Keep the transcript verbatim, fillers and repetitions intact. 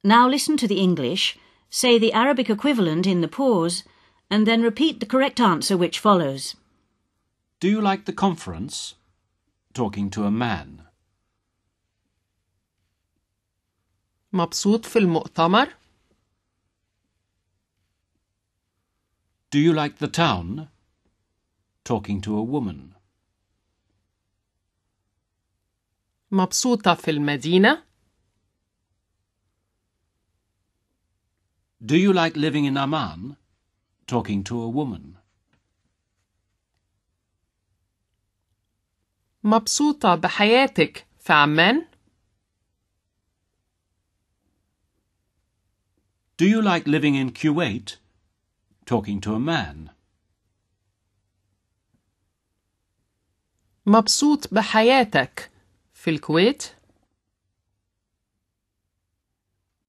Now listen to the English, say the Arabic equivalent in the pause, and then repeat the correct answer which follows. Do you like the conference? Talking to a man. مبسوط في المؤتمر؟ Do you like the town? Talking to a woman. مبسوطة في المدينة؟ Do you like living in Amman? Talking to a woman. مبسوطة بحياتك في عمان؟ Do you like living in Kuwait? Talking to a man. مبسوط بحياتك في الكويت؟